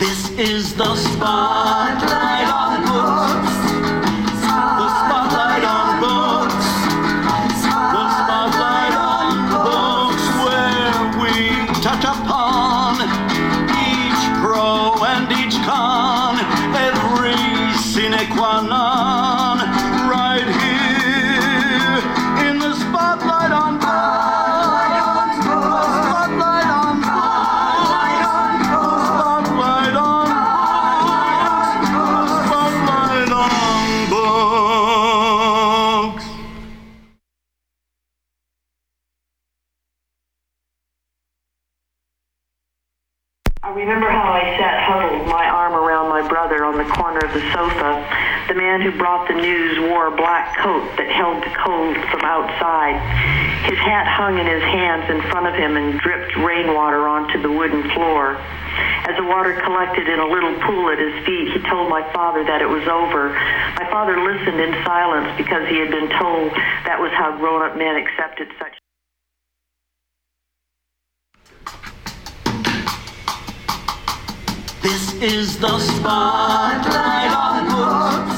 This is the spotlight on books. The spotlight on books. The spotlight on books, where we touch upon each pro and each con, every sine qua non, right here in the spotlight on books. I remember how I sat huddled, my arm around my brother on the corner of the sofa. The man who brought the news wore a black coat that held the cold from outside. His hat hung in his hands in front of him and dripped rainwater onto the wooden floor. As the water collected in a little pool at his feet, he told my father that it was over. My father listened in silence because he had been told that was how grown-up men accepted such. This is the spotlight on books.